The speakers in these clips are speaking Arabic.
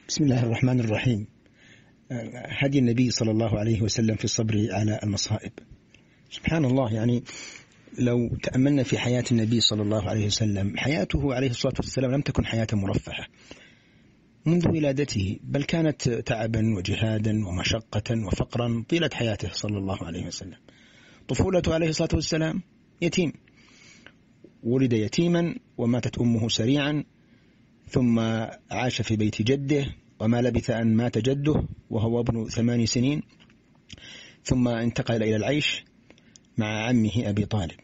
بسم الله الرحمن الرحيم. هدي النبي صلى الله عليه وسلم في الصبر على المصائب. سبحان الله، يعني لو تأملنا في حياة النبي صلى الله عليه وسلم، حياته عليه الصلاة والسلام لم تكن حياة مرفهة منذ ولادته، بل كانت تعبا وجهادا ومشقة وفقرا طيلة حياته صلى الله عليه وسلم. طفولته عليه الصلاة والسلام يتيم، ولد يتيما وماتت أمه سريعا، ثم عاش في بيت جده، وما لبث أن مات جده وهو ابن 8 سنين، ثم انتقل إلى العيش مع عمه أبي طالب.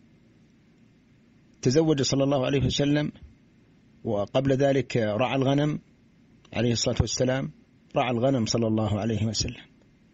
تزوج صلى الله عليه وسلم، وقبل ذلك رعى الغنم عليه الصلاة والسلام، رعى الغنم صلى الله عليه وسلم،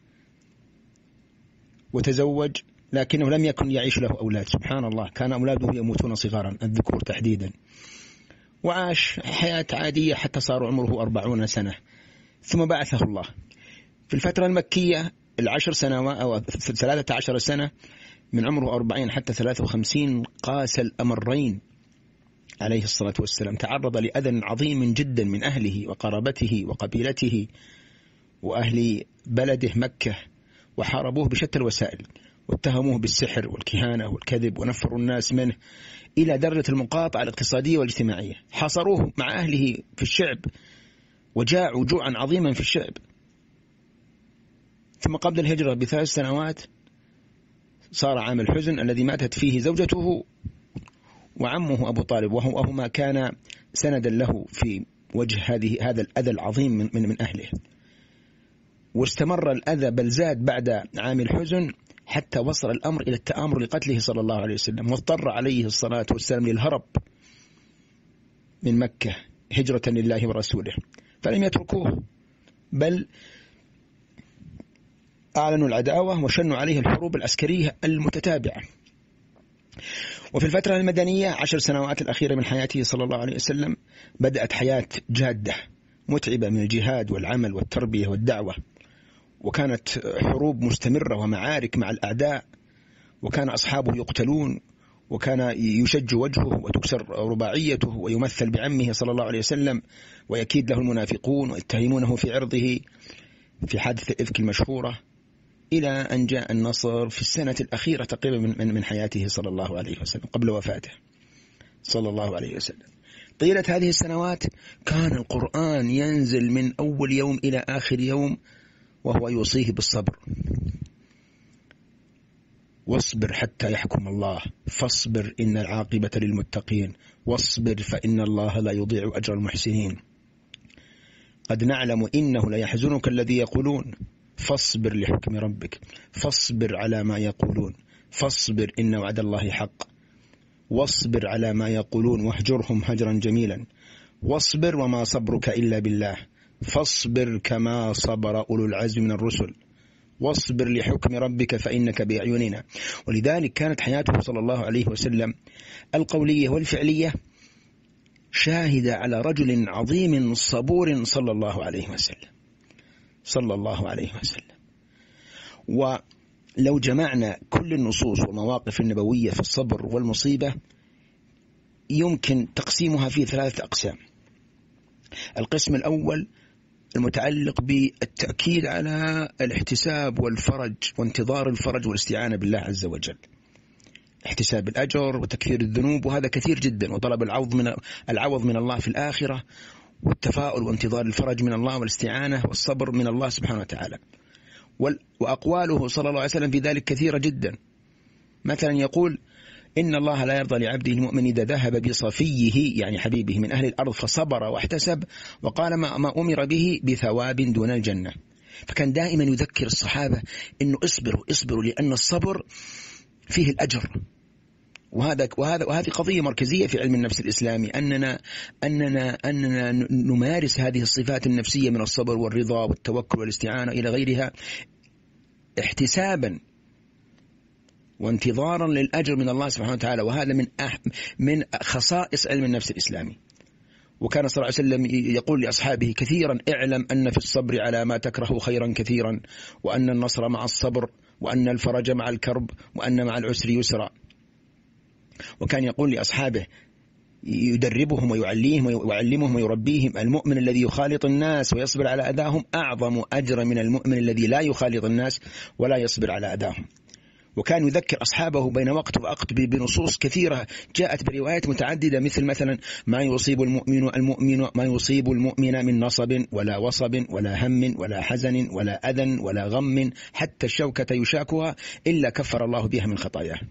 وتزوج لكنه لم يكن يعيش له أولاد. سبحان الله، كان أولاده يموتون صغارا، الذكور تحديدا، وعاش حياة عادية حتى صار عمره 40 سنة، ثم بعثه الله. في الفترة المكية 10 سنوات أو 13 سنة، من عمره 40 حتى 53، قاس الأمرين عليه الصلاة والسلام. تعرض لأذى عظيم جدا من أهله وقرابته وقبيلته وأهل بلده مكة، وحاربوه بشتى الوسائل، واتهموه بالسحر والكهانة والكذب، ونفروا الناس منه إلى درجة المقاطعة الاقتصادية والاجتماعية. حاصروه مع أهله في الشعب، وجاعوا جوعا عظيما في الشعب. ثم قبل الهجرة ب3 سنوات صار عام الحزن الذي ماتت فيه زوجته وعمه أبو طالب، وهما كان سندا له في وجه هذا الأذى العظيم من أهله. واستمر الأذى بل زاد بعد عام الحزن، حتى وصل الأمر إلى التآمر لقتله صلى الله عليه وسلم، واضطر عليه الصلاة والسلام للهرب من مكة هجرة لله ورسوله، فلم يتركوه، بل أعلنوا العداوة وشنوا عليه الحروب العسكرية المتتابعة. وفي الفترة المدنية 10 سنوات الأخيرة من حياته صلى الله عليه وسلم بدأت حياة جادة متعبة من الجهاد والعمل والتربية والدعوة، وكانت حروب مستمرة ومعارك مع الأعداء، وكان أصحابه يقتلون، وكان يشج وجهه وتكسر رباعيته، ويمثل بعمه صلى الله عليه وسلم، ويكيد له المنافقون ويتهمونه في عرضه في حادثة الإفك المشهورة، إلى أن جاء النصر في السنة الأخيرة تقريبا من حياته صلى الله عليه وسلم، قبل وفاته صلى الله عليه وسلم. طيلة هذه السنوات كان القرآن ينزل من أول يوم إلى آخر يوم وهو يوصيه بالصبر. واصبر حتى يحكم الله، فاصبر إن العاقبة للمتقين، واصبر فإن الله لا يضيع أجر المحسنين، قد نعلم إنه لا يحزنك الذي يقولون، فاصبر لحكم ربك، فاصبر على ما يقولون، فاصبر إن وعد الله حق، واصبر على ما يقولون واهجرهم هجرا جميلا، واصبر وما صبرك إلا بالله، فاصبر كما صبر أولو العزم من الرسل، واصبر لحكم ربك فإنك بأعيننا. ولذلك كانت حياته صلى الله عليه وسلم القولية والفعلية شاهدة على رجل عظيم صبور صلى الله عليه وسلم، صلى الله عليه وسلم. ولو جمعنا كل النصوص والمواقف النبوية في الصبر والمصيبة، يمكن تقسيمها في 3 أقسام. القسم الأول المتعلق بالتأكيد على الاحتساب والفرج وانتظار الفرج والاستعانة بالله عز وجل، احتساب الأجر وتكفير الذنوب، وهذا كثير جدا، وطلب العوض من الله في الآخرة، والتفاؤل وانتظار الفرج من الله، والاستعانة والصبر من الله سبحانه وتعالى. وأقواله صلى الله عليه وسلم في ذلك كثيرة جدا. مثلا يقول: إن الله لا يرضى لعبده المؤمن إذا ذهب بصفيه، يعني حبيبه، من أهل الأرض فصبر واحتسب وقال ما أمر به بثواب دون الجنة. فكان دائما يذكر الصحابة إنه اصبروا لأن الصبر فيه الأجر. وهذه قضية مركزية في علم النفس الإسلامي، أننا نمارس هذه الصفات النفسية من الصبر والرضا والتوكل والاستعانة إلى غيرها احتسابا وانتظارا للأجر من الله سبحانه وتعالى، وهذا من خصائص علم النفس الإسلامي. وكان صلى الله عليه وسلم يقول لأصحابه كثيرا: اعلم أن في الصبر على ما تكره خيرا كثيرا، وأن النصر مع الصبر، وأن الفرج مع الكرب، وأن مع العسر يسرا. وكان يقول لأصحابه: يدربهم ويعلمهم ويربيهم. المؤمن الذي يخالط الناس ويصبر على أذاهم أعظم أجر من المؤمن الذي لا يخالط الناس ولا يصبر على أذاهم. وكان يذكر أصحابه بين وقت ووقت بنصوص كثيرة جاءت بروايات متعددة، مثلا ما يصيب المؤمن من نصب ولا وصب ولا هم ولا حزن ولا أذى ولا غم حتى الشوكة يشاكها إلا كفر الله بها من خطاياه.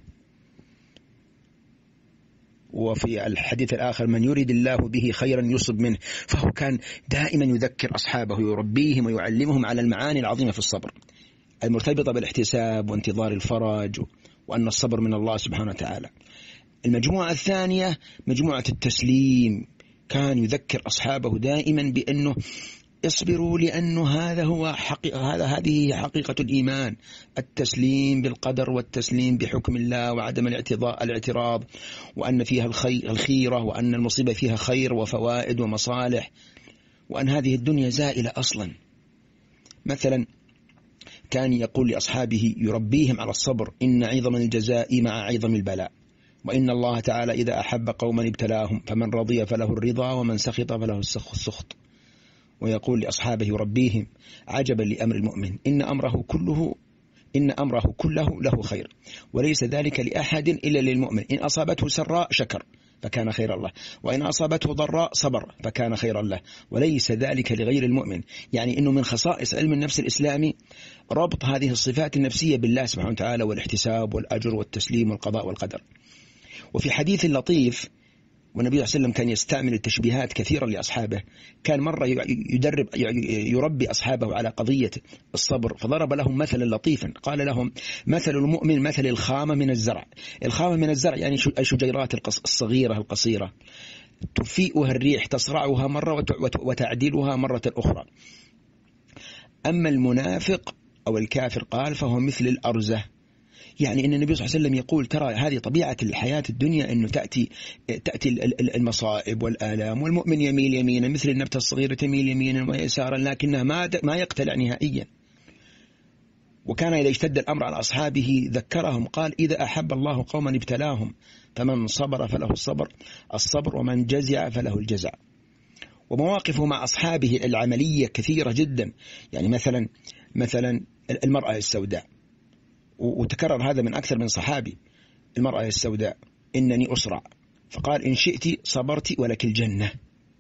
وفي الحديث الآخر من يريد الله به خيرا يصب منه. فهو كان دائما يذكر أصحابه يربيهم ويعلمهم على المعاني العظيمة في الصبر المرتبطة بالاحتساب وانتظار الفرج، وأن الصبر من الله سبحانه وتعالى. المجموعة الثانية مجموعة التسليم، كان يذكر أصحابه دائما بأنه اصبروا لأنه هذه حقيقة الإيمان، التسليم بالقدر والتسليم بحكم الله وعدم الاعتراض، وأن فيها الخيرة، وأن المصيبة فيها خير وفوائد ومصالح، وأن هذه الدنيا زائلة أصلا. مثلا كان يقول لأصحابه يربيهم على الصبر: إن عظم الجزاء مع عظم البلاء، وإن الله تعالى إذا أحب قوما ابتلاهم، فمن رضي فله الرضا ومن سخط فله السخط. ويقول لأصحابه يربيهم: عجبا لأمر المؤمن إن أمره كله له خير، وليس ذلك لأحد إلا للمؤمن، إن أصابته سراء شكر فكان خير الله، وإن أصابته ضراء صبر فكان خيرا له، وليس ذلك لغير المؤمن. يعني أنه من خصائص علم النفس الإسلامي ربط هذه الصفات النفسية بالله سبحانه وتعالى، والاحتساب والأجر والتسليم والقضاء والقدر. وفي حديث لطيف، والنبي صلى الله عليه وسلم كان يستعمل التشبيهات كثيرا لأصحابه، كان مرة يربي أصحابه على قضية الصبر، فضرب لهم مثلا لطيفا، قال لهم: مثل المؤمن مثل الخامة من الزرع. الخامة من الزرع يعني الشجيرات الصغيرة القصيرة، تفيئها الريح، تصرعها مرة وتعدلها مرة أخرى. أما المنافق أو الكافر قال فهو مثل الأرزة. يعني أن النبي صلى الله عليه وسلم يقول: ترى هذه طبيعة الحياة الدنيا، أنه تأتي المصائب والآلام، والمؤمن يميل يمينا مثل النبتة الصغيرة تميل يمينا ويسارا، لكنها ما يقتلع نهائيا. وكان إذا اشتد الأمر على أصحابه ذكرهم، قال: إذا أحب الله قوما ابتلاهم، فمن صبر فله الصبر ومن جزع فله الجزع. ومواقفه مع أصحابه العملية كثيرة جدا. يعني مثلا المرأة السوداء، وتكرر هذا من أكثر من صحابي: المرأة السوداء إنني أسرع، فقال: إن شئت صبرت ولك الجنة.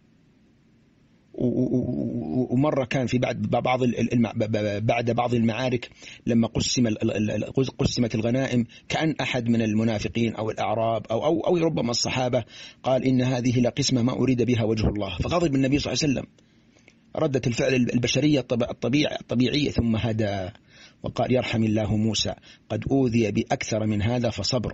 ومرة كان في بعد بعض المعارك لما قسمت الغنائم، كأن أحد من المنافقين أو الأعراب أو ربما الصحابة قال: إن هذه لقسمة ما أريد بها وجه الله، فغضب النبي صلى الله عليه وسلم، ردت الفعل البشرية الطبيعية، ثم هدى وقال: يرحم الله موسى قد أوذي بأكثر من هذا فصبر.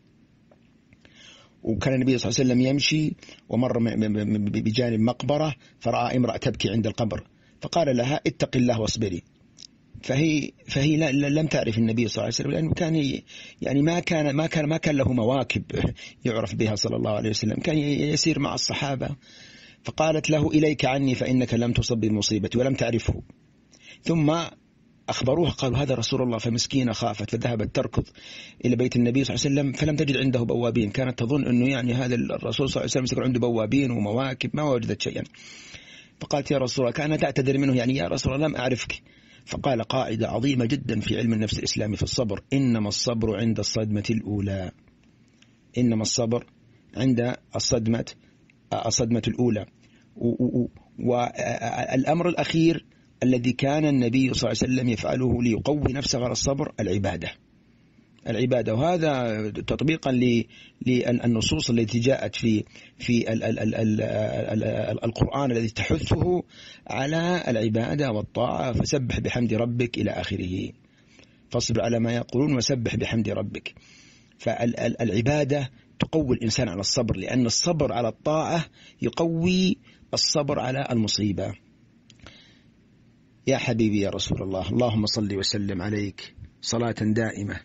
وكان النبي صلى الله عليه وسلم يمشي ومر بجانب مقبرة، فرأى امرأة تبكي عند القبر، فقال لها: اتق الله واصبري. فهي لم تعرف النبي صلى الله عليه وسلم، لأنه كان يعني ما كان له مواكب يعرف بها صلى الله عليه وسلم، كان يسير مع الصحابة. فقالت له: إليك عني فإنك لم تصب بالمصيبة ولم تعرفه. ثم أخبروها، قالوا: هذا رسول الله. فمسكينة خافت، فذهبت تركض إلى بيت النبي صلى الله عليه وسلم، فلم تجد عنده بوابين. كانت تظن أنه يعني هذا الرسول صلى الله عليه وسلم عنده بوابين ومواكب، ما وجدت شيئا. فقالت: يا رسول الله، كانت تعتذر منه، يعني يا رسول الله لم أعرفك. فقال قاعدة عظيمة جدا في علم النفس الإسلامي في الصبر: إنما الصبر عند الصدمة الأولى. إنما الصبر عند الصدمة الأولى. والأمر الأخير الذي كان النبي صلى الله عليه وسلم يفعله ليقوي نفسه على الصبر العبادة. وهذا تطبيقا للنصوص التي جاءت في القرآن الذي تحثه على العبادة والطاعة: فسبح بحمد ربك إلى آخره، فاصبر على ما يقولون وسبح بحمد ربك. فالعبادة تقوي الإنسان على الصبر، لأن الصبر على الطاعة يقوي الصبر على المصيبة. يا حبيبي يا رسول الله، اللهم صل وسلم عليك صلاة دائمة.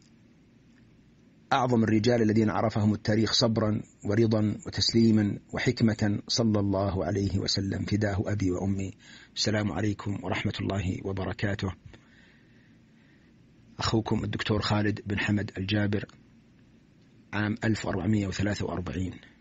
أعظم الرجال الذين عرفهم التاريخ صبرا ورضا وتسليما وحكمة صلى الله عليه وسلم، فداه أبي وأمي. السلام عليكم ورحمة الله وبركاته. أخوكم الدكتور خالد بن حمد الجابر، عام 1443.